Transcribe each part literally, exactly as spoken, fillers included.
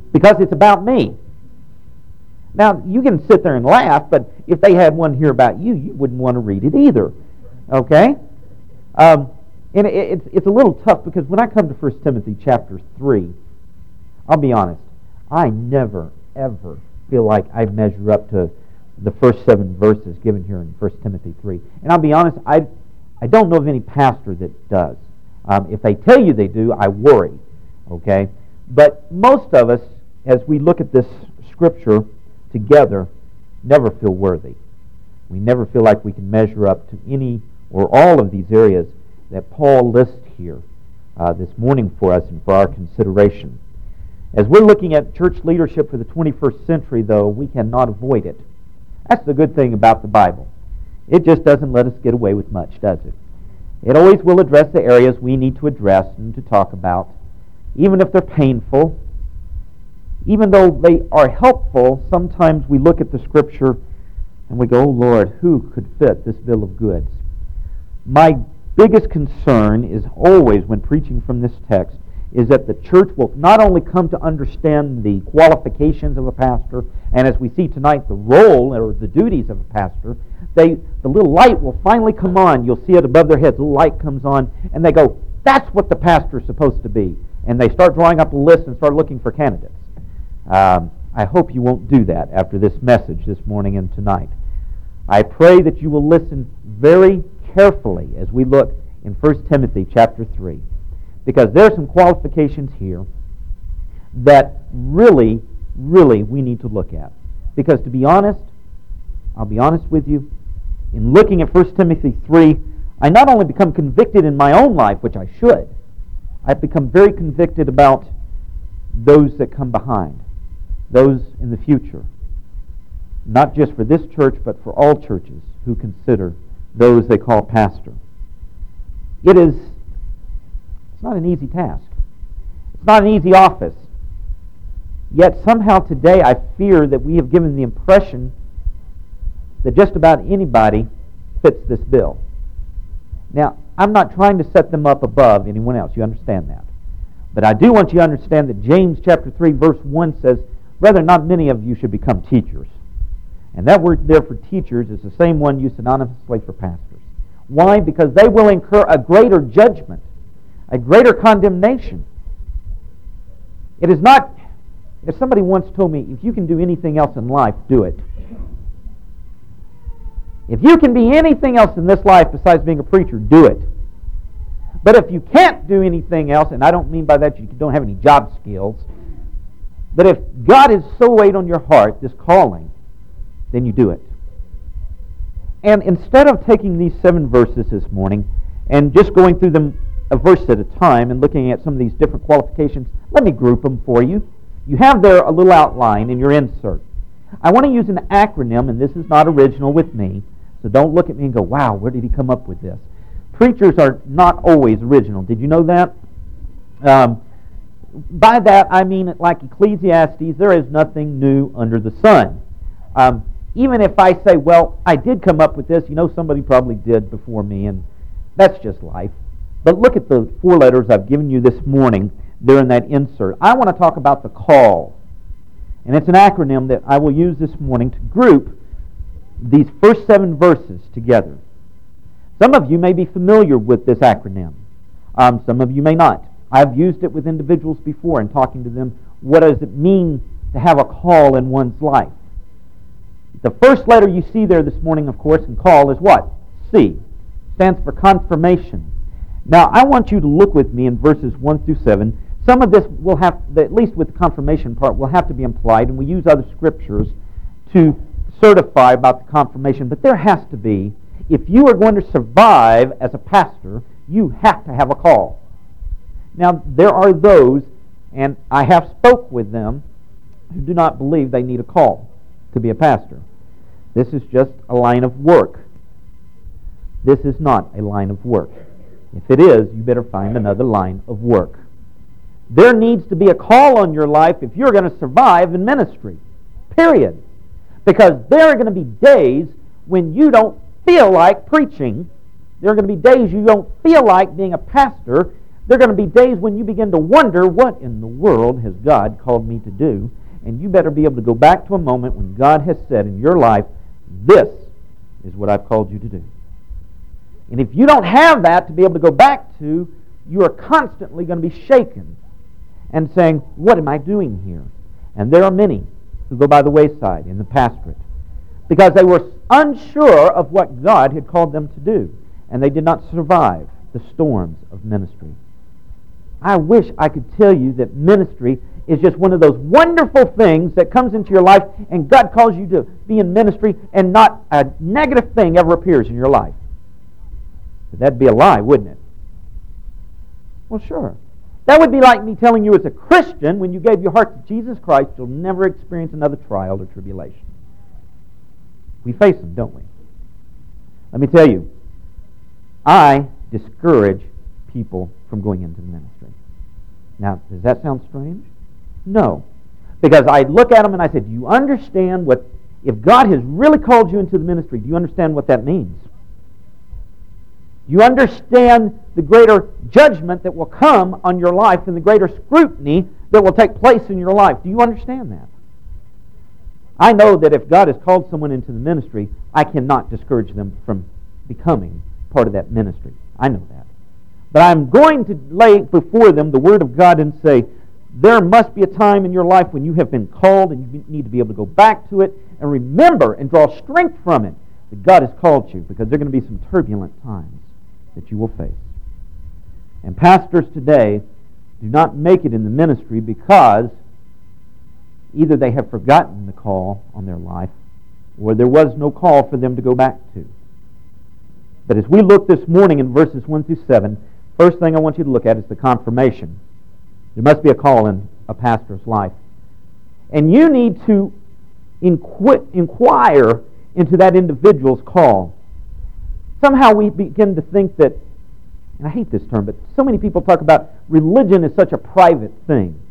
because it's about me. Now, you can sit there and laugh, but if they had one here about you, you wouldn't want to read it either. Okay? Um, and it, it's, it's a little tough because when I come to First Timothy chapter three, I'll be honest, I never, ever feel like I measure up to the first seven verses given here in First Timothy three. And I'll be honest, I, I don't know of any pastor that does. Um, if they tell you they do, I worry. Okay? But most of us, as we look at this scripture together, never feel worthy. We never feel like we can measure up to any or all of these areas that Paul lists here uh, this morning for us and for our consideration. As we're looking at church leadership for the twenty-first century, though, we cannot avoid it. That's the good thing about the Bible. It just doesn't let us get away with much, does it? It always will address the areas we need to address and to talk about, even if they're painful. Even though they are helpful, sometimes we look at the Scripture and we go, oh Lord, who could fit this bill of goods? My biggest concern is always when preaching from this text is that the church will not only come to understand the qualifications of a pastor, and as we see tonight, the role or the duties of a pastor, they the little light will finally come on. You'll see it above their heads. The light comes on, and they go, that's what the pastor is supposed to be. And they start drawing up a list and start looking for candidates. Um, I hope you won't do that after this message this morning and tonight. I pray that you will listen very carefully as we look in First Timothy chapter three, because there are some qualifications here that really, really we need to look at. Because to be honest, I'll be honest with you, in looking at First Timothy three, I not only become convicted in my own life, which I should, I've become very convicted about those that come behind, those in the future. Not just for this church, but for all churches who consider those they call pastor. It is it's not an easy task. It's not an easy office. Yet somehow today I fear that we have given the impression that just about anybody fits this bill. Now, I'm not trying to set them up above anyone else. You understand that. But I do want you to understand that James chapter three verse one says, "Brethren, not many of you should become teachers." And that word there for teachers is the same one used synonymously for pastors. Why? Because they will incur a greater judgment, a greater condemnation. It is not, if somebody once told me, if you can do anything else in life, do it. If you can be anything else in this life besides being a preacher, do it. But if you can't do anything else, and I don't mean by that you don't have any job skills, but if God has so weighed on your heart, this calling, then you do it. And instead of taking these seven verses this morning and just going through them a verse at a time and looking at some of these different qualifications, let me group them for you. You have there a little outline in your insert. I want to use an acronym, and this is not original with me, so don't look at me and go, wow, where did he come up with this? Preachers are not always original. Did you know that? Um, by that, I mean, like Ecclesiastes, there is nothing new under the sun. Um, even if I say, well, I did come up with this, you know, somebody probably did before me, and that's just life. But look at the four letters I've given you this morning there in that insert. I want to talk about the call. And it's an acronym that I will use this morning to group these first seven verses together. Some of you may be familiar with this acronym. Um, some of you may not. I've used it with individuals before in talking to them. What does it mean to have a call in one's life? The first letter you see there this morning, of course, in call is what? C. Stands for confirmation. Now, I want you to look with me in verses one through seven. Some of this will have, at least with the confirmation part, will have to be implied, and we use other scriptures to certify about the confirmation. But there has to be, if you are going to survive as a pastor, you have to have a call. Now, there are those, and I have spoke with them, who do not believe they need a call to be a pastor. This is just a line of work. This is not a line of work. If it is, you better find another line of work. There needs to be a call on your life if you're going to survive in ministry. Period. Because there are going to be days when you don't feel like preaching. There are going to be days you don't feel like being a pastor, There are going to be days when you begin to wonder, what in the world has God called me to do? And you better be able to go back to a moment when God has said in your life, this is what I've called you to do. And if you don't have that to be able to go back to, you are constantly going to be shaken and saying, what am I doing here? And there are many who go by the wayside in the pastorate because they were unsure of what God had called them to do, and they did not survive the storms of ministry. I wish I could tell you that ministry is just one of those wonderful things that comes into your life and God calls you to be in ministry and not a negative thing ever appears in your life. But that'd be a lie, wouldn't it? Well, sure. That would be like me telling you as a Christian, when you gave your heart to Jesus Christ, you'll never experience another trial or tribulation. We face them, don't we? Let me tell you, I discourage people from going into the ministry. Now, does that sound strange? No. Because I look at them and I say, do you understand what, if God has really called you into the ministry, do you understand what that means? You understand the greater judgment that will come on your life and the greater scrutiny that will take place in your life. Do you understand that? I know that if God has called someone into the ministry, I cannot discourage them from becoming part of that ministry. I know that. But I'm going to lay before them the Word of God and say, there must be a time in your life when you have been called and you need to be able to go back to it and remember and draw strength from it that God has called you, because there are going to be some turbulent times that you will face. And pastors today do not make it in the ministry because either they have forgotten the call on their life or there was no call for them to go back to. But as we look this morning in verses one through seven, first thing I want you to look at is the confirmation. There must be a call in a pastor's life. And you need to inqu- inquire into that individual's call. Somehow we begin to think that, and I hate this term, but so many people talk about religion is such a private thing.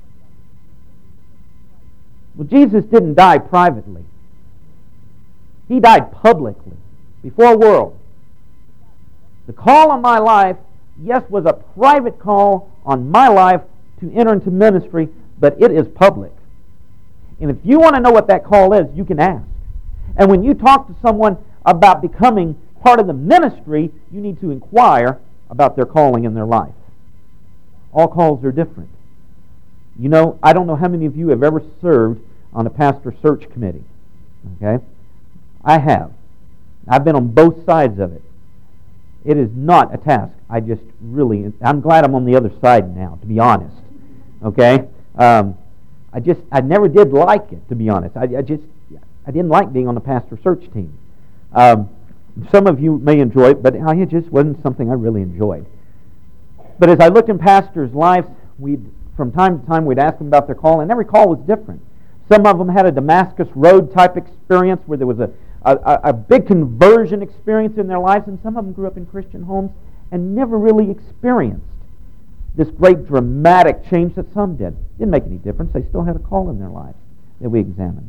Well, Jesus didn't die privately. He died publicly, before a world. The call on my life, yes, was a private call on my life to enter into ministry, but it is public. And if you want to know what that call is, you can ask. And when you talk to someone about becoming part of the ministry, you need to inquire about their calling in their life. All calls are different. You know, I don't know how many of you have ever served on a pastor search committee. Okay? I have. I've been on both sides of it. It is not a task. I just really, I'm glad I'm on the other side now, to be honest. Okay? Um, I just, I never did like it, to be honest. I, I just, I didn't like being on the pastor search team. Um, some of you may enjoy it, but it just wasn't something I really enjoyed. But as I looked in pastors' lives, we'd, from time to time, we'd ask them about their call, and every call was different. Some of them had a Damascus Road type experience where there was a, a, a big conversion experience in their lives, and some of them grew up in Christian homes and never really experienced this great dramatic change that some did. Didn't make any difference. They still had a call in their lives that we examined.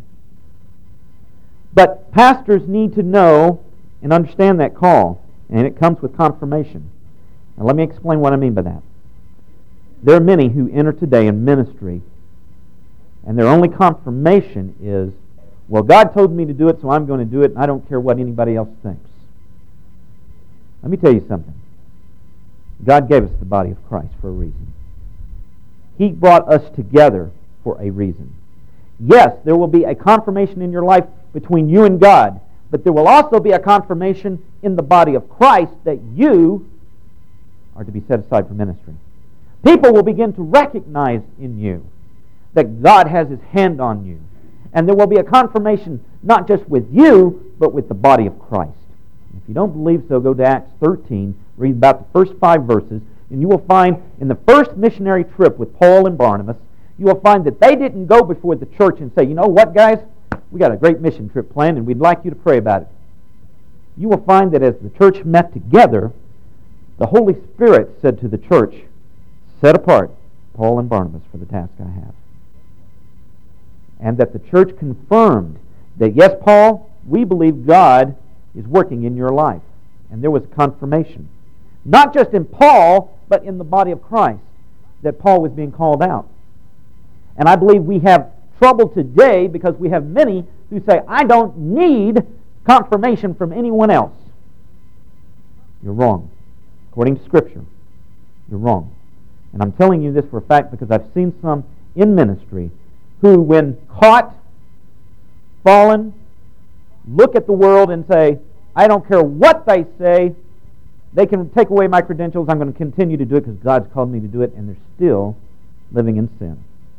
But pastors need to know and understand that call, and it comes with confirmation. Now let me explain what I mean by that. There are many who enter today in ministry, and their only confirmation is, well, God told me to do it, so I'm going to do it, and I don't care what anybody else thinks. Let me tell you something. God gave us the body of Christ for a reason. He brought us together for a reason. Yes, there will be a confirmation in your life between you and God, but there will also be a confirmation in the body of Christ that you are to be set aside for ministry. People will begin to recognize in you that God has His hand on you. And there will be a confirmation not just with you, but with the body of Christ. If you don't believe so, go to Acts thirteen, read about the first five verses, and you will find in the first missionary trip with Paul and Barnabas, you will find that they didn't go before the church and say, you know what, guys? We got a great mission trip planned, and we'd like you to pray about it. You will find that as the church met together, the Holy Spirit said to the church, set apart Paul and Barnabas for the task I have. And that the church confirmed that, yes, Paul, we believe God is working in your life. And there was confirmation. Not just in Paul, but in the body of Christ that Paul was being called out. And I believe we have trouble today because we have many who say, I don't need confirmation from anyone else. You're wrong. According to Scripture, you're wrong. And I'm telling you this for a fact because I've seen some in ministry who, when caught, fallen, look at the world and say, I don't care what they say, they can take away my credentials, I'm going to continue to do it because God's called me to do it, and they're still living in sin.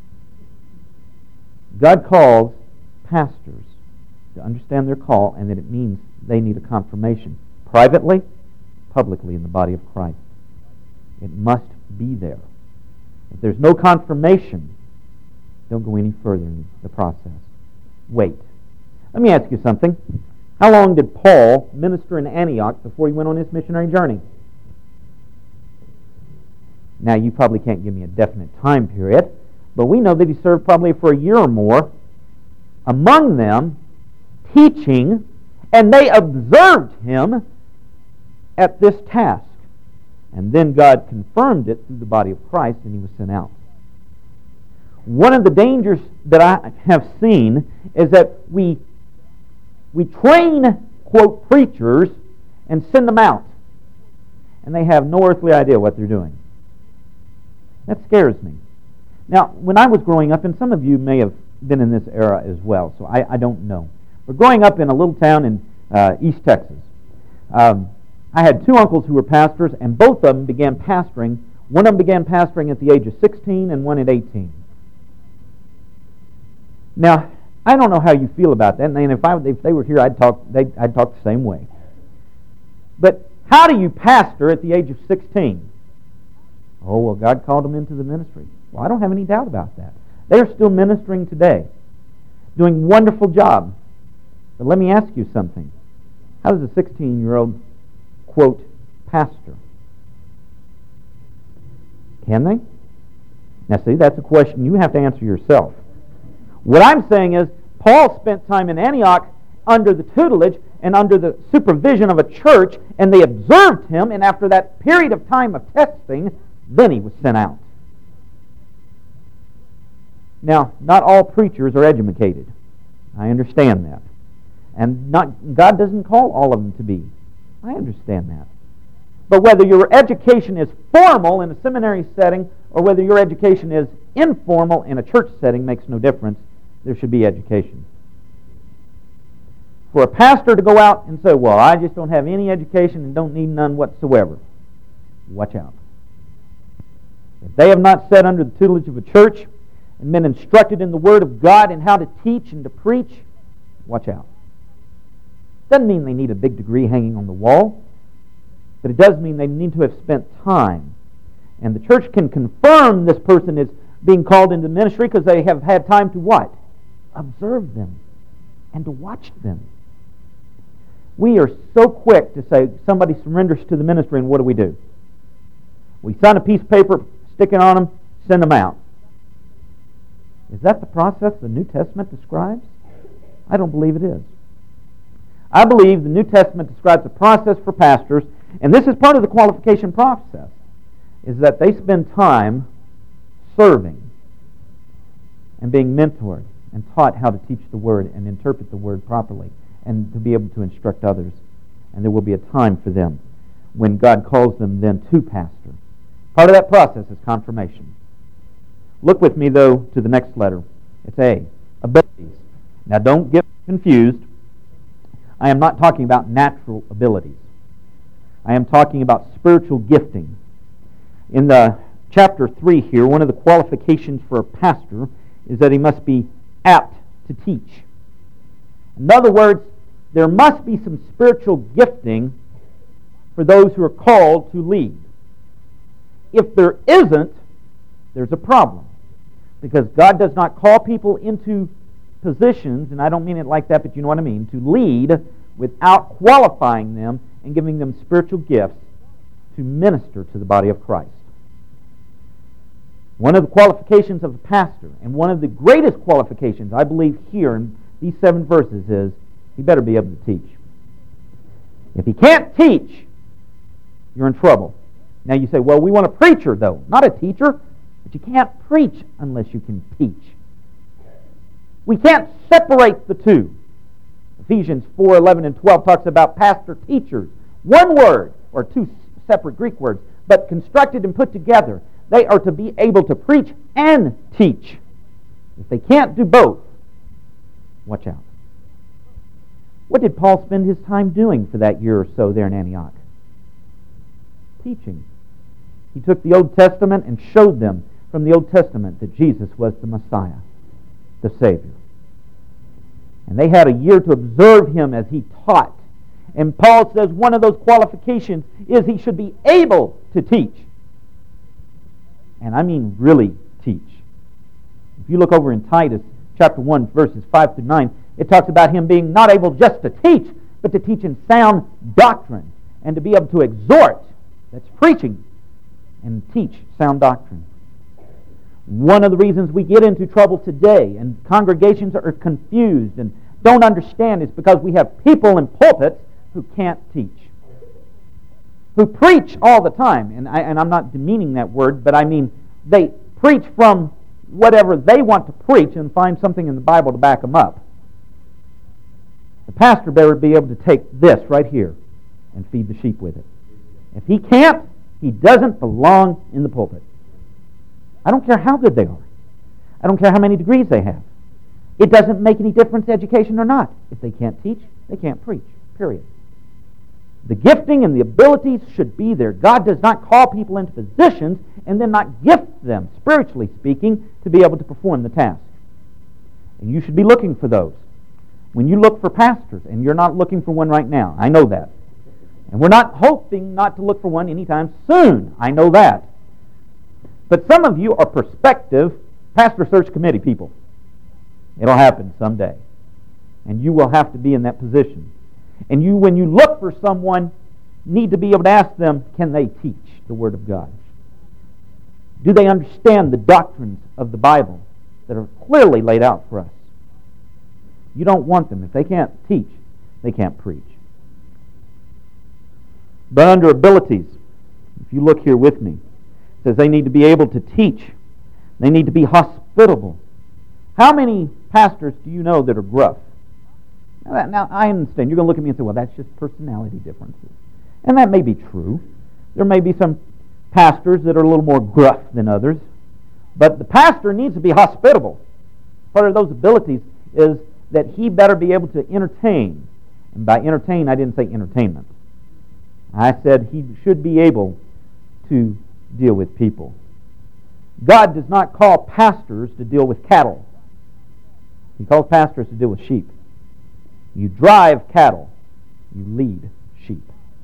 God calls pastors to understand their call and that it means they need a confirmation, privately, publicly in the body of Christ. It must be there. If there's no confirmation, don't go any further in the process. Wait. Let me ask you something. How long did Paul minister in Antioch before he went on his missionary journey? Now, you probably can't give me a definite time period, but we know that he served probably for a year or more among them, teaching, and they observed him at this task. And then God confirmed it through the body of Christ, and he was sent out. One of the dangers that I have seen is that we we train, quote, preachers and send them out, and they have no earthly idea what they're doing. That scares me. Now, when I was growing up, and some of you may have been in this era as well, so I, I don't know. But growing up in a little town in uh, East Texas, um, I had two uncles who were pastors, and both of them began pastoring. One of them began pastoring at the age of sixteen and one at eighteen. Now, I don't know how you feel about that, and if, I, if they were here, I'd talk, I'd talk the same way. But how do you pastor at the age of sixteen? Oh, well, God called them into the ministry. Well, I don't have any doubt about that. They're still ministering today, doing a wonderful job. But let me ask you something. How does a sixteen-year-old, quote, pastor? Can they? Now, see, that's a question you have to answer yourself. What I'm saying is, Paul spent time in Antioch under the tutelage and under the supervision of a church, and they observed him, and after that period of time of testing, then he was sent out. Now, not all preachers are educated. I understand that. And not, God doesn't call all of them to be. I understand that. But whether your education is formal in a seminary setting or whether your education is informal in a church setting makes no difference. There should be education. For a pastor to go out and say, well, I just don't have any education and don't need none whatsoever, watch out. If they have not sat under the tutelage of a church and been instructed in the Word of God and how to teach and to preach, watch out. Doesn't mean they need a big degree hanging on the wall, but it does mean they need to have spent time. And the church can confirm this person is being called into ministry because they have had time to what? Observe them and to watch them. We are so quick to say somebody surrenders to the ministry, and what do we do? We sign a piece of paper, stick it on them, send them out. Is that the process the New Testament describes? I don't believe it is. I believe the New Testament describes a process for pastors, and this is part of the qualification process, is that they spend time serving and being mentored and taught how to teach the Word and interpret the Word properly and to be able to instruct others. And there will be a time for them when God calls them then to pastor. Part of that process is confirmation. Look with me, though, to the next letter. It's A, abilities. Now, don't get confused. I am not talking about natural abilities. I am talking about spiritual gifting. In the chapter three here, one of the qualifications for a pastor is that he must be apt to teach. In other words, there must be some spiritual gifting for those who are called to lead. If there isn't, there's a problem. Because God does not call people into positions, and I don't mean it like that, but you know what I mean, to lead without qualifying them and giving them spiritual gifts to minister to the body of Christ. One of the qualifications of a pastor, and one of the greatest qualifications, I believe, here in these seven verses is he better be able to teach. If he can't teach, you're in trouble. Now you say, well, we want a preacher, though, not a teacher. But you can't preach unless you can teach. We can't separate the two. Ephesians four, eleven, and twelve talks about pastor-teachers. One word, or two separate Greek words, but constructed and put together. They are to be able to preach and teach. If they can't do both, watch out. What did Paul spend his time doing for that year or so there in Antioch? Teaching. He took the Old Testament and showed them from the Old Testament that Jesus was the Messiah, the Savior. And they had a year to observe him as he taught. And Paul says one of those qualifications is he should be able to teach. And I mean really teach. If you look over in Titus chapter one, verses five through nine, it talks about him being not able just to teach, but to teach in sound doctrine and to be able to exhort. That's preaching. And teach sound doctrine. One of the reasons we get into trouble today and congregations are confused and don't understand is because we have people in pulpits who can't teach. Who preach all the time. And, I, and I'm not demeaning that word, but I mean they preach from whatever they want to preach and find something in the Bible to back them up. The pastor better be able to take this right here and feed the sheep with it. If he can't, he doesn't belong in the pulpit. I don't care how good they are. I don't care how many degrees they have. It doesn't make any difference, education or not. If they can't teach, they can't preach. Period. The gifting and the abilities should be there. God does not call people into positions and then not gift them, spiritually speaking, to be able to perform the task. And you should be looking for those. When you look for pastors, and you're not looking for one right now, I know that. And we're not hoping not to look for one anytime soon. I know that. But some of you are prospective pastor search committee people. It'll happen someday. And you will have to be in that position. And you, when you look for someone, need to be able to ask them, can they teach the Word of God? Do they understand the doctrines of the Bible that are clearly laid out for us? You don't want them. If they can't teach, they can't preach. But under abilities, if you look here with me, it says they need to be able to teach. They need to be hospitable. How many pastors do you know that are gruff? Now, now I understand. You're going to look at me and say, well, that's just personality differences. And that may be true. There may be some pastors that are a little more gruff than others. But the pastor needs to be hospitable. Part of those abilities is that he better be able to entertain. And by entertain, I didn't say entertainment. I said he should be able to deal with people. God does not call pastors to deal with cattle. He calls pastors to deal with sheep. You drive cattle. You lead sheep.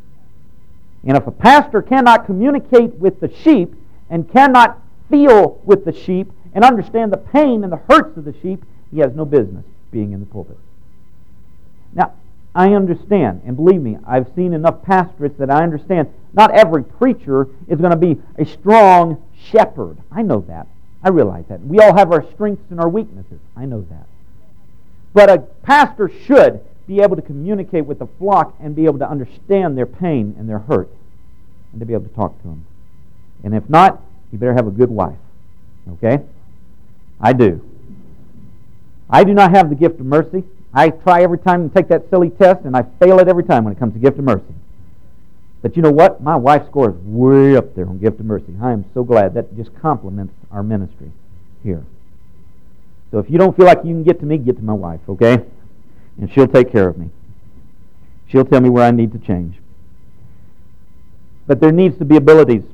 And if a pastor cannot communicate with the sheep and cannot feel with the sheep and understand the pain and the hurts of the sheep, he has no business being in the pulpit. Now, I understand, and believe me, I've seen enough pastorates that I understand not every preacher is going to be a strong shepherd. I know that. I realize that. We all have our strengths and our weaknesses. I know that. But a pastor should be able to communicate with the flock and be able to understand their pain and their hurt and to be able to talk to them. And if not, you better have a good wife. Okay? I do. I do not have the gift of mercy. I try every time to take that silly test, and I fail it every time when it comes to gift of mercy. But you know what? My wife scores way up there on gift of mercy. I am so glad. That just complements our ministry here. So if you don't feel like you can get to me, get to my wife, okay? And she'll take care of me. She'll tell me where I need to change. But there needs to be abilities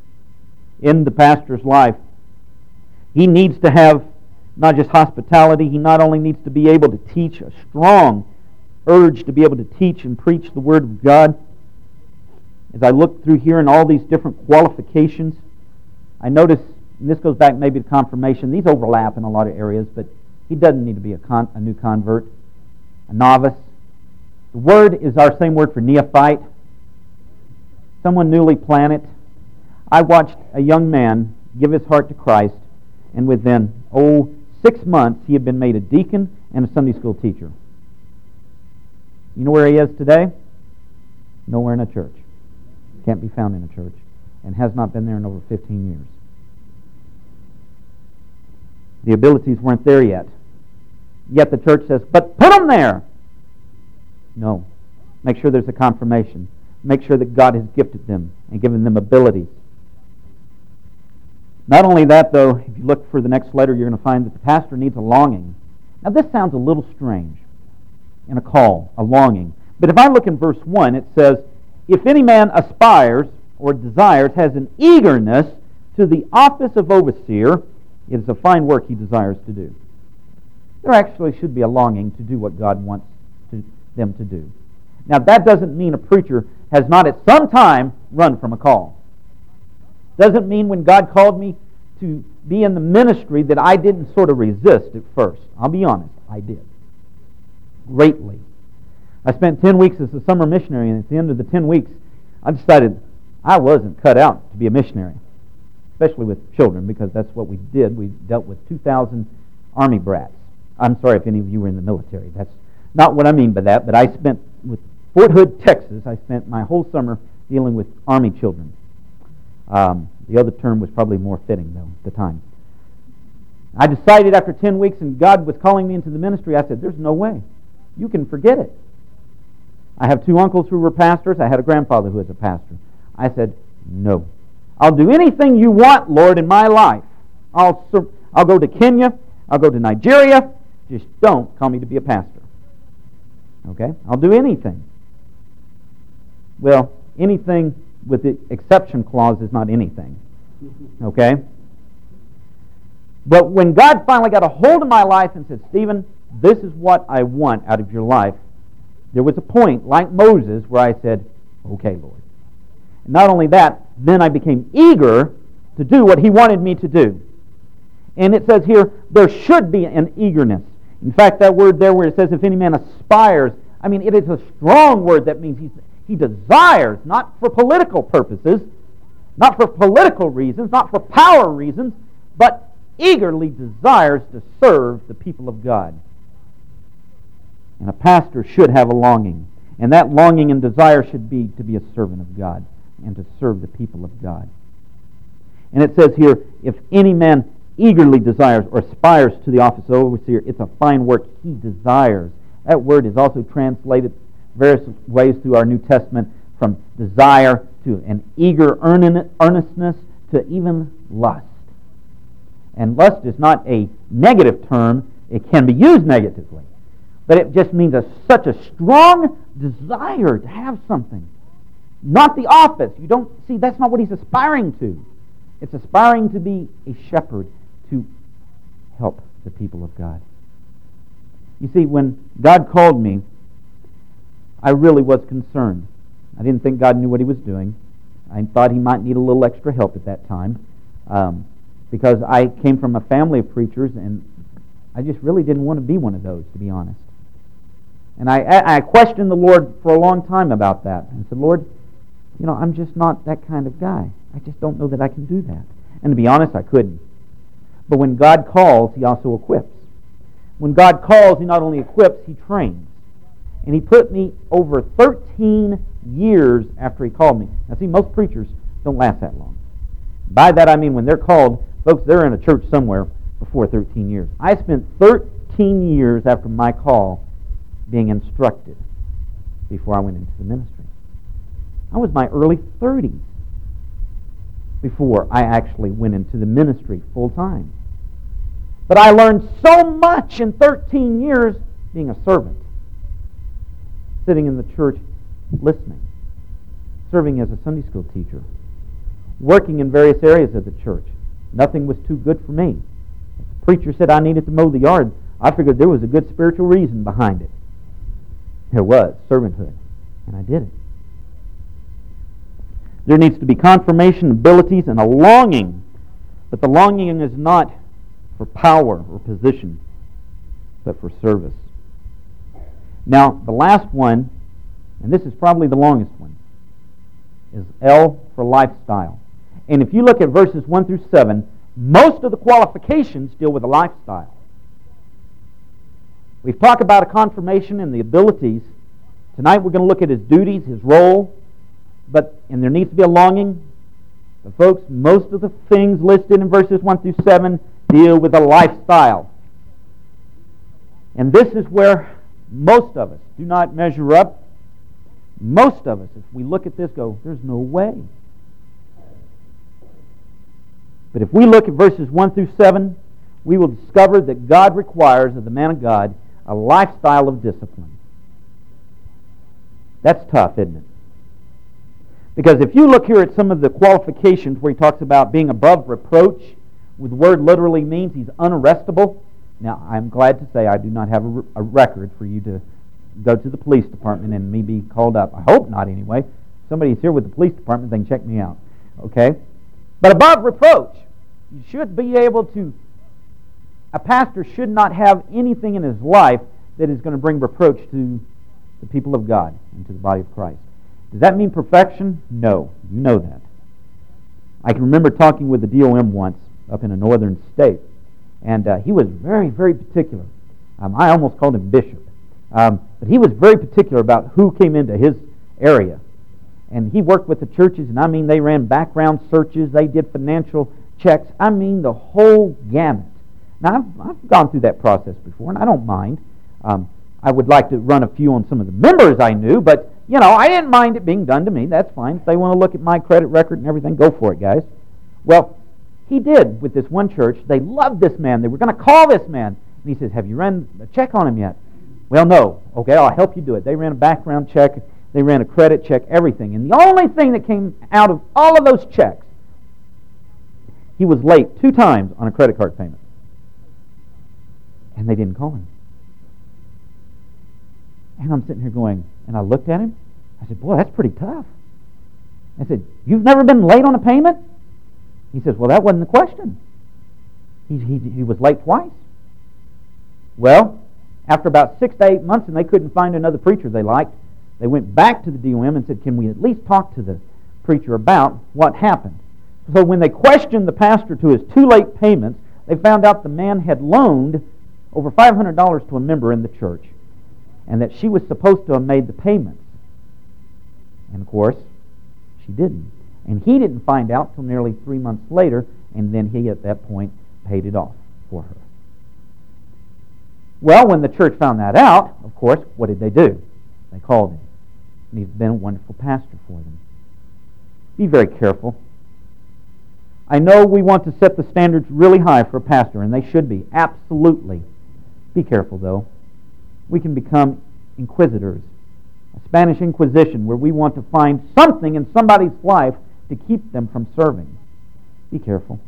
in the pastor's life. He needs to have not just hospitality. He not only needs to be able to teach, a strong urge to be able to teach and preach the Word of God. As I look through here in all these different qualifications, I notice, and this goes back maybe to confirmation, these overlap in a lot of areas, but he doesn't need to be a, con- a new convert, a novice. The word is our same word for neophyte, someone newly planted. I watched a young man give his heart to Christ, and within, oh, six months, he had been made a deacon and a Sunday school teacher. You know where he is today? Nowhere in a church. Can't be found in a church. and has not been there in over fifteen years. The abilities weren't there yet. Yet the church says, but put them there! No. Make sure there's a confirmation. Make sure that God has gifted them and given them abilities. Not only that, though, if you look for the next letter, you're going to find that the pastor needs a longing. Now, this sounds a little strange in a call, a longing. But if I look in verse one, it says, if any man aspires or desires, has an eagerness to the office of overseer, it is a fine work he desires to do. There actually should be a longing to do what God wants to, them to do. Now, that doesn't mean a preacher has not at some time run from a call. Doesn't mean when God called me to be in the ministry that I didn't sort of resist at first. I'll be honest, I did. Greatly. I spent ten weeks as a summer missionary, and at the end of the ten weeks, I decided I wasn't cut out to be a missionary, especially with children, because that's what we did. We dealt with two thousand Army brats. I'm sorry if any of you were in the military. That's not what I mean by that, but I spent, with Fort Hood, Texas, I spent my whole summer dealing with Army children. Um, the other term was probably more fitting, though, at the time. I decided after ten weeks, and God was calling me into the ministry, I said, there's no way. You can forget it. I have two uncles who were pastors. I had a grandfather who was a pastor. I said, no. I'll do anything you want, Lord, in my life. I'll, I'll go to Kenya. I'll go to Nigeria. Just don't call me to be a pastor. Okay? I'll do anything. Well, anything with the exception clause is not anything. Okay? But when God finally got a hold of my life and said, Stephen, this is what I want out of your life, there was a point, like Moses, where I said, okay, Lord. And not only that, then I became eager to do what he wanted me to do. And it says here, there should be an eagerness. In fact, that word there where it says, if any man aspires, I mean, it is a strong word that means he's, he desires, not for political purposes, not for political reasons, not for power reasons, but eagerly desires to serve the people of God. And a pastor should have a longing. And that longing and desire should be to be a servant of God and to serve the people of God. And it says here, if any man eagerly desires or aspires to the office of overseer, it's a fine work he desires. That word is also translated various ways through our New Testament, from desire to an eager earnestness to even lust. And lust is not a negative term. It can be used negatively. But it just means a, such a strong desire to have something. Not the office. You don't see, that's not what he's aspiring to. It's aspiring to be a shepherd, to help the people of God. You see, when God called me, I really was concerned. I didn't think God knew what he was doing. I thought he might need a little extra help at that time, um, because I came from a family of preachers, and I just really didn't want to be one of those, to be honest. And I, I questioned the Lord for a long time about that. And said, Lord, you know, I'm just not that kind of guy. I just don't know that I can do that. And to be honest, I couldn't. But when God calls, he also equips. When God calls, he not only equips, he trains. And he put me over thirteen years after he called me. Now see, most preachers don't last that long. By that I mean when they're called, folks, they're in a church somewhere before thirteen years. I spent thirteen years after my call being instructed before I went into the ministry. I was my early thirties before I actually went into the ministry full time. But I learned so much in thirteen years being a servant, sitting in the church listening, serving as a Sunday school teacher, working in various areas of the church. Nothing was too good for me. If the preacher said I needed to mow the yard, I figured there was a good spiritual reason behind it. There was servanthood, and I did it. There needs to be confirmation, abilities, and a longing. But the longing is not for power or position, but for service. Now, the last one, and this is probably the longest one, is L for lifestyle. And if you look at verses one through seven, most of the qualifications deal with a lifestyle. We've talked about a confirmation and the abilities. Tonight we're going to look at his duties, his role, but and there needs to be a longing, But folks, most of the things listed in verses one through seven deal with a lifestyle. And this is where most of us do not measure up. Most of us, if we look at this, go, there's no way. But if we look at verses one through seven, we will discover that God requires of the man of God a lifestyle of discipline. That's tough, isn't it? Because if you look here at some of the qualifications where he talks about being above reproach, the word literally means he's unarrestable. Now, I'm glad to say I do not have a, a record for you to go to the police department and me be called up. I hope not, anyway. Somebody's here with the police department, they can check me out. Okay? But above reproach, you should be able to, a pastor should not have anything in his life that is going to bring reproach to the people of God and to the body of Christ. Does that mean perfection? No. You know that. I can remember talking with the D O M once up in a northern state, and uh, he was very, very particular. Um, I almost called him Bishop. Um, but he was very particular about who came into his area. And he worked with the churches, and I mean, they ran background searches, they did financial checks. I mean, the whole gamut. Now, I've, I've gone through that process before, and I don't mind. Um, I would like to run a few on some of the members I knew, but, you know, I didn't mind it being done to me. That's fine. If they want to look at my credit record and everything, go for it, guys. Well, he did with this one church. They loved this man. They were going to call this man. And he says, have you run a check on him yet? Well, no. Okay, I'll help you do it. They ran a background check. They ran a credit check, everything. And the only thing that came out of all of those checks, he was late two times on a credit card payment. And they didn't call him. And I'm sitting here going, and I looked at him. I said, boy, that's pretty tough. I said, you've never been late on a payment? He says, well, that wasn't the question. He, he, he was late twice. Well, after about six to eight months, and they couldn't find another preacher they liked, they went back to the D O M and said, can we at least talk to the preacher about what happened? So when they questioned the pastor to his two late payments, they found out the man had loaned over five hundred dollars to a member in the church, and that she was supposed to have made the payments. And of course, she didn't. And he didn't find out till nearly three months later, and then he at that point paid it off for her. Well, when the church found that out, of course, what did they do? They called him. And he's been a wonderful pastor for them. Be very careful. I know we want to set the standards really high for a pastor, and they should be, absolutely. Be careful, though. We can become inquisitors, a Spanish Inquisition, where we want to find something in somebody's life to keep them from serving. Be careful.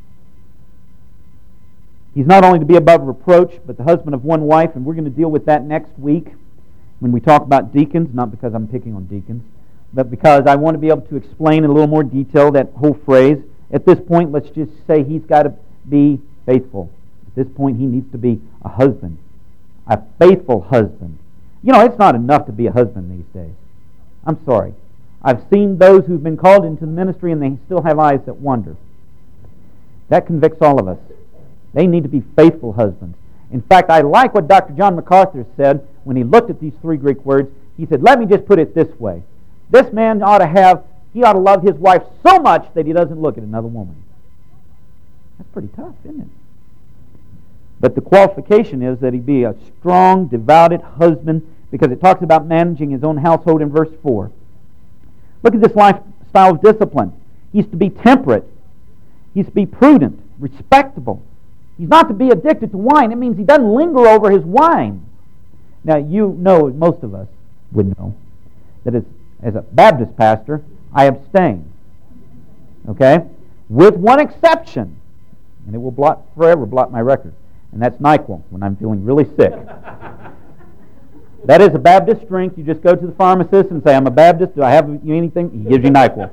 He's not only to be above reproach, but the husband of one wife, and we're going to deal with that next week when we talk about deacons, not because I'm picking on deacons, but because I want to be able to explain in a little more detail that whole phrase. At this point, let's just say he's got to be faithful. At this point, he needs to be a husband, a faithful husband. You know, it's not enough to be a husband these days. I'm sorry. I've seen those who've been called into the ministry and they still have eyes that wonder. That convicts all of us. They need to be faithful husbands. In fact, I like what Doctor John MacArthur said when he looked at these three Greek words. He said, let me just put it this way. This man ought to have, he ought to love his wife so much that he doesn't look at another woman. That's pretty tough, isn't it? But the qualification is that he be a strong, devoted husband, because it talks about managing his own household in verse four. Look at this lifestyle of discipline. He's to be temperate. He's to be prudent, respectable. He's not to be addicted to wine. It means he doesn't linger over his wine. Now, you know, most of us would know, that as, as a Baptist pastor, I abstain. Okay? With one exception, and it will blot forever blot my record, and that's NyQuil when I'm feeling really sick. That is a Baptist drink. You just go to the pharmacist and say, I'm a Baptist. Do I have you anything? He gives you NyQuil.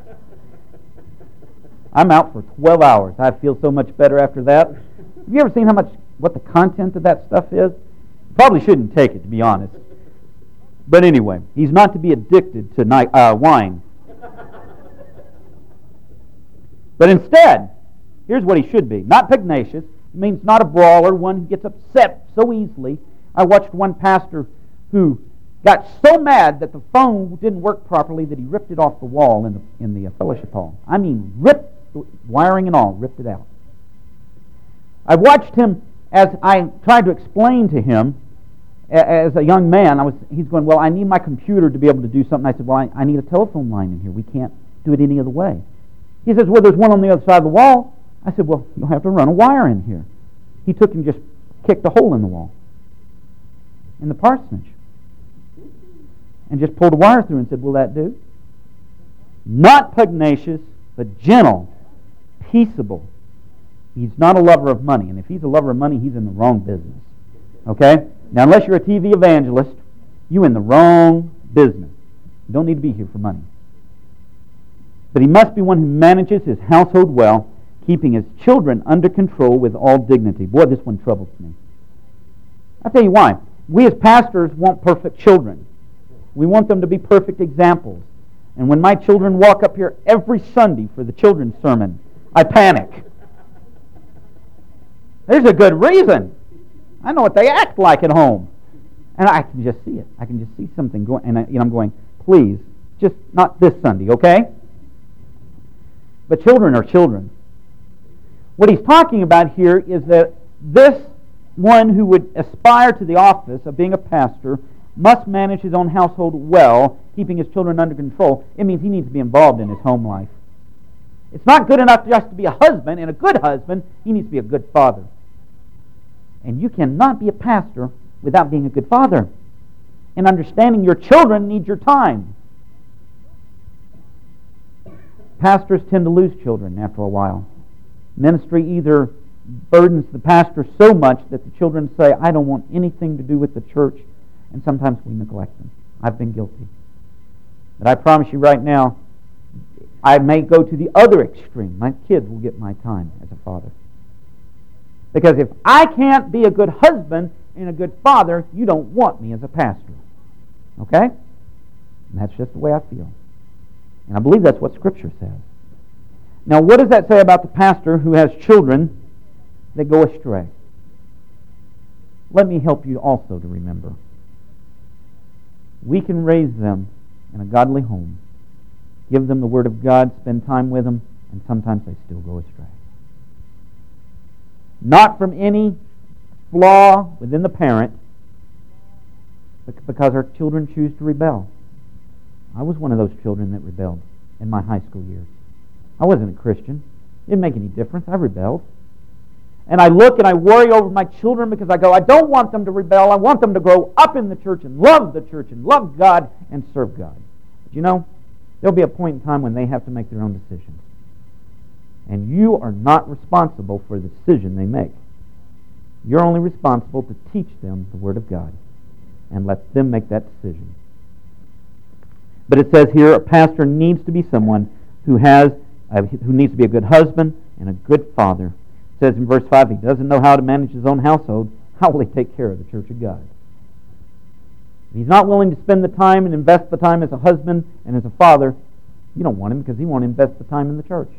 I'm out for twelve hours. I feel so much better after that. Have you ever seen how much, what the content of that stuff is? You probably shouldn't take it, to be honest. But anyway, he's not to be addicted to ni- uh, wine. But instead, here's what he should be. Not pugnacious. It means not a brawler, one who gets upset so easily. I watched one pastor who got so mad that the phone didn't work properly that he ripped it off the wall in the, in the fellowship hall. I mean, ripped the wiring and all, ripped it out. I watched him as I tried to explain to him as a young man. I was, he's going, well, I need my computer to be able to do something. I said, well, I, I need a telephone line in here. We can't do it any other way. He says, well, there's one on the other side of the wall. I said, well, you'll have to run a wire in here. He took and just kicked a hole in the wall in the parsonage and just pulled a wire through and said, will that do? Not pugnacious, but gentle, peaceable. He's not a lover of money, and if he's a lover of money, he's in the wrong business. Okay? Now, unless you're a T V evangelist, you're in the wrong business. You don't need to be here for money. But he must be one who manages his household well, keeping his children under control with all dignity. Boy, this one troubles me. I'll tell you why. We as pastors want perfect children. We want them to be perfect examples. And when my children walk up here every Sunday for the children's sermon, I panic. There's a good reason. I know what they act like at home. And I can just see it. I can just see something going. And I, you know, I'm going, please, just not this Sunday, okay? But children are children. What he's talking about here is that this one who would aspire to the office of being a pastor must manage his own household well, keeping his children under control. It means he needs to be involved in his home life. It's not good enough just to be a husband, and a good husband, he needs to be a good father. And you cannot be a pastor without being a good father. And understanding your children need your time. Pastors tend to lose children after a while. Ministry either burdens the pastor so much that the children say, I don't want anything to do with the church, and sometimes we neglect them. I've been guilty. But I promise you right now, I may go to the other extreme. My kids will get my time as a father. Because if I can't be a good husband and a good father, you don't want me as a pastor. Okay? And that's just the way I feel. And I believe that's what Scripture says. Now, what does that say about the pastor who has children that go astray? Let me help you also to remember. We can raise them in a godly home, give them the Word of God, spend time with them, and sometimes they still go astray. Not from any flaw within the parent, but because our children choose to rebel. I was one of those children that rebelled in my high school years. I wasn't a Christian. It didn't make any difference. I rebelled. And I look and I worry over my children because I go, I don't want them to rebel. I want them to grow up in the church and love the church and love God and serve God. But you know, there'll be a point in time when they have to make their own decisions. And you are not responsible for the decision they make. You're only responsible to teach them the Word of God and let them make that decision. But it says here, a pastor needs to be someone who has, uh, who needs to be a good husband and a good father. It says in verse five, he doesn't know how to manage his own household. How will he take care of the church of God? If he's not willing to spend the time and invest the time as a husband and as a father, you don't want him because he won't invest the time in the church.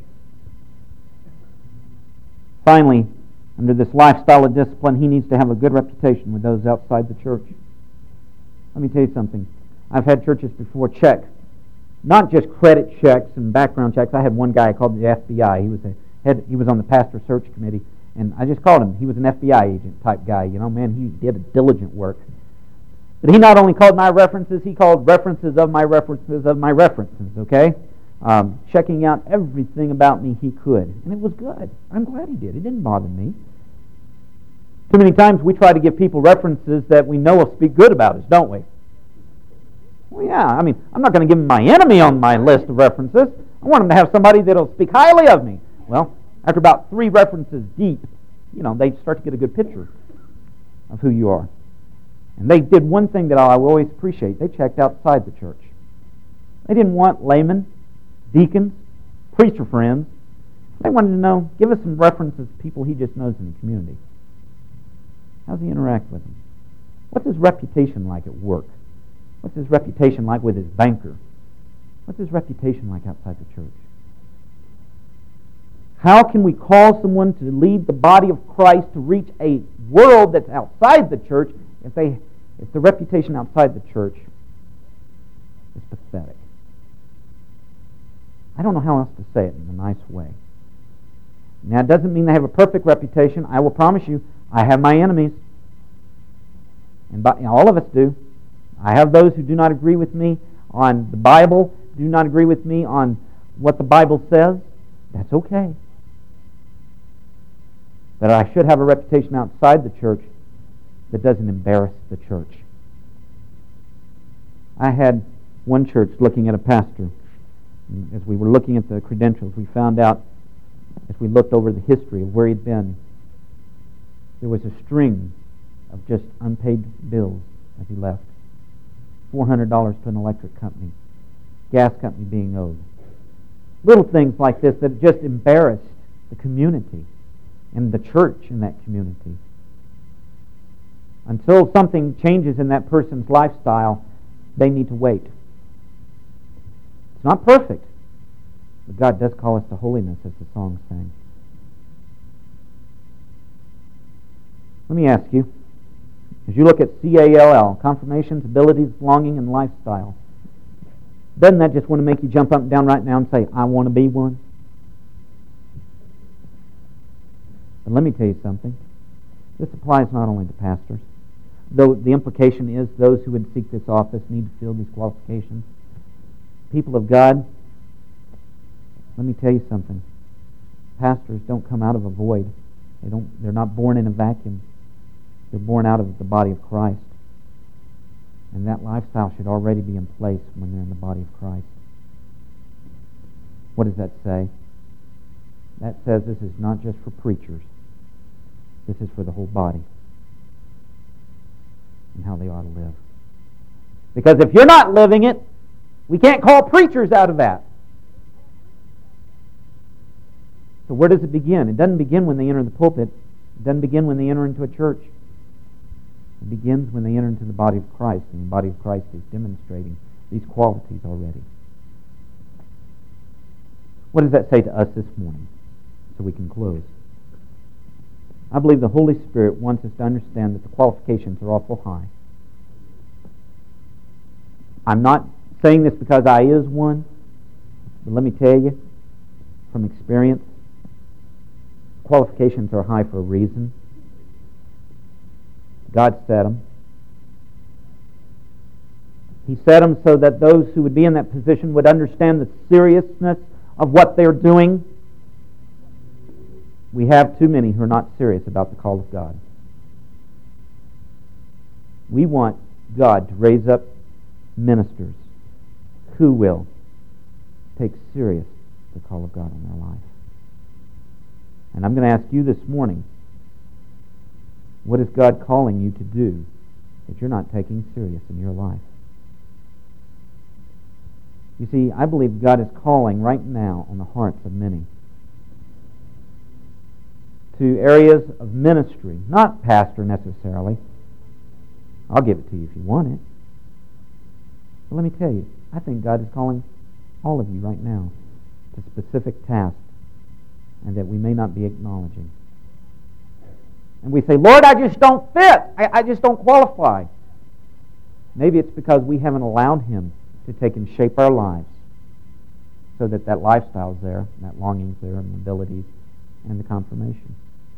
Finally, under this lifestyle of discipline, he needs to have a good reputation with those outside the church. Let me tell you something. I've had churches before check, not just credit checks and background checks. I had one guy called the F B I. He was a head, he was on the pastor search committee, and I just called him. He was an F B I agent type guy. You know, man, he did a diligent work. But he not only called my references, he called references of my references of my references. Okay. Um, checking out everything about me he could. And it was good. I'm glad he did. It didn't bother me. Too many times we try to give people references that we know will speak good about us, don't we? Well, yeah. I mean, I'm not going to give him my enemy on my list of references. I want him to have somebody that will speak highly of me. Well, after about three references deep, you know, they start to get a good picture of who you are. And they did one thing that I always appreciate. They checked outside the church. They didn't want laymen, deacons, preacher friends. They wanted to know, give us some references to people he just knows in the community. How does he interact with them? What's his reputation like at work? What's his reputation like with his banker? What's his reputation like outside the church? How can we call someone to lead the body of Christ to reach a world that's outside the church if they, if the reputation outside the church is pathetic. I don't know how else to say it in a nice way. Now, it doesn't mean they have a perfect reputation. I will promise you, I have my enemies. And by, you know, all of us do. I have those who do not agree with me on the Bible, do not agree with me on what the Bible says. That's okay. But I should have a reputation outside the church that doesn't embarrass the church. I had one church looking at a pastor. As we were looking at the credentials, we found out, as we looked over the history of where he'd been, there was a string of just unpaid bills as he left. four hundred dollars to an electric company, gas company being owed. Little things like this that just embarrassed the community and the church in that community. Until something changes in that person's lifestyle, they need to wait. It's not perfect, but God does call us to holiness, as the song sang. Let me ask you, as you look at C A L L, confirmations, abilities, belonging, and lifestyle, doesn't that just want to make you jump up and down right now and say, I want to be one? But let me tell you something. This applies not only to pastors, though the implication is those who would seek this office need to fill these qualifications. People of God, let me tell you something. Pastors don't come out of a void. They don't, they're not born in a vacuum. They're born out of the body of Christ. And that lifestyle should already be in place when they're in the body of Christ. What does that say? That says this is not just for preachers. This is for the whole body and how they ought to live. Because if you're not living it, we can't call preachers out of that. So where does it begin? It doesn't begin when they enter the pulpit. It doesn't begin when they enter into a church. It begins when they enter into the body of Christ, and the body of Christ is demonstrating these qualities already. What does that say to us this morning, so we can close? I believe the Holy Spirit wants us to understand that the qualifications are awful high. I'm not saying this because I is one, but let me tell you, from experience, qualifications are high for a reason. God set them. He set them so that those who would be in that position would understand the seriousness of what they're doing. We have too many who are not serious about the call of God. We want God to raise up ministers who will take serious the call of God on their life. And I'm going to ask you this morning, what is God calling you to do that you're not taking serious in your life? You see, I believe God is calling right now on the hearts of many to areas of ministry, not pastor necessarily. I'll give it to you if you want it. But let me tell you, I think God is calling all of you right now to specific tasks and that we may not be acknowledging. And we say, Lord, I just don't fit. I, I just don't qualify. Maybe it's because we haven't allowed Him to take and shape our lives so that that lifestyle's there, and that longing's there, and the abilities, and the confirmation.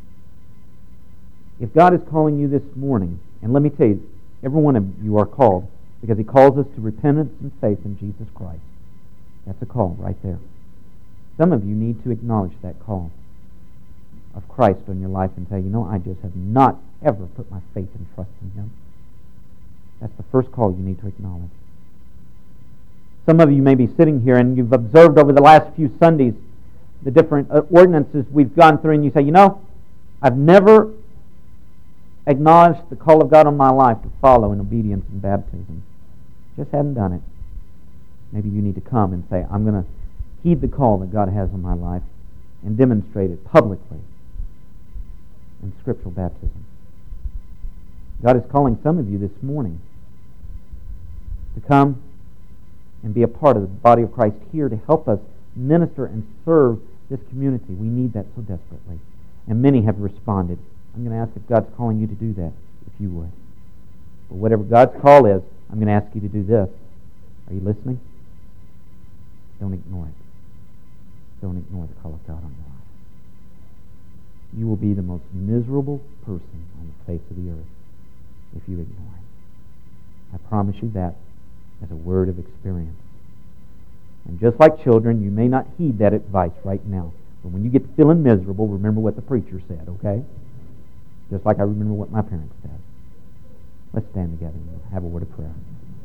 If God is calling you this morning, and let me tell you, every one of you are called because He calls us to repentance and faith in Jesus Christ. That's a call right there. Some of you need to acknowledge that call of Christ on your life and say, you know, I just have not ever put my faith and trust in Him. That's the first call you need to acknowledge. Some of you may be sitting here and you've observed over the last few Sundays the different ordinances we've gone through, and you say, you know, I've never acknowledged the call of God on my life to follow in obedience and baptism. Just haven't done it. Maybe you need to come and say, I'm going to heed the call that God has on my life and demonstrate it publicly in scriptural baptism. God is calling some of you this morning to come and be a part of the body of Christ here to help us minister and serve this community. We need that so desperately. And many have responded. I'm going to ask if God's calling you to do that, if you would. But whatever God's call is, I'm going to ask you to do this. Are you listening? Don't ignore it. Don't ignore the call of God on your life. You will be the most miserable person on the face of the earth if you ignore it. I promise you that as a word of experience. And just like children, you may not heed that advice right now. But when you get feeling miserable, remember what the preacher said, okay? Just like I remember what my parents said. Let's stand together and have a word of prayer.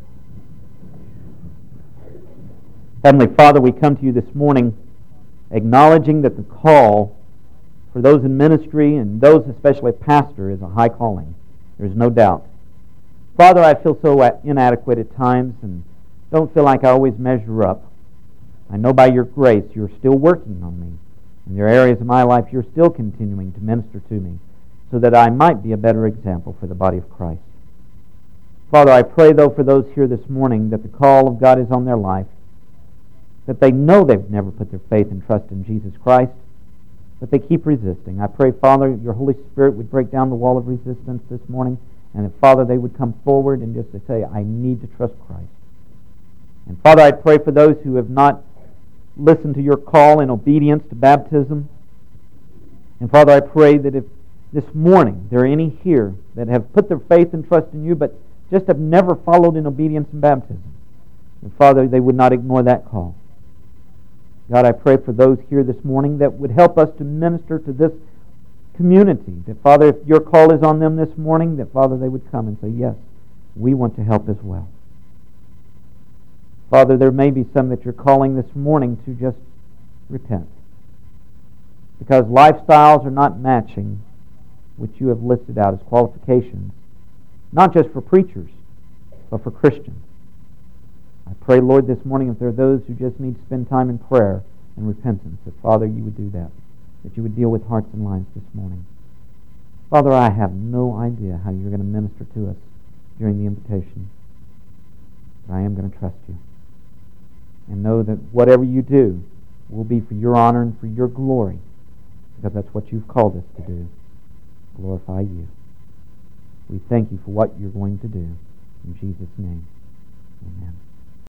Heavenly Father, we come to you this morning acknowledging that the call for those in ministry and those especially pastor is a high calling. There's no doubt. Father, I feel so inadequate at times and don't feel like I always measure up. I know by your grace you're still working on me. In there are areas of my life you're still continuing to minister to me so that I might be a better example for the body of Christ. Father, I pray, though, for those here this morning that the call of God is on their life, that they know they've never put their faith and trust in Jesus Christ, but they keep resisting. I pray, Father, your Holy Spirit would break down the wall of resistance this morning, and that, Father, they would come forward and just to say, I need to trust Christ. And, Father, I pray for those who have not listened to your call in obedience to baptism. And, Father, I pray that if this morning there are any here that have put their faith and trust in you, but just have never followed in obedience in baptism, and, Father, they would not ignore that call. God, I pray for those here this morning that would help us to minister to this community. That, Father, if your call is on them this morning, that, Father, they would come and say, yes, we want to help as well. Father, there may be some that you're calling this morning to just repent. Because lifestyles are not matching what you have listed out as qualifications, not just for preachers, but for Christians. I pray, Lord, this morning, if there are those who just need to spend time in prayer and repentance, that, Father, you would do that, that you would deal with hearts and lives this morning. Father, I have no idea how you're going to minister to us during the invitation, but I am going to trust you and know that whatever you do will be for your honor and for your glory, because that's what you've called us to do, glorify you. We thank you for what you're going to do. In Jesus' name, amen.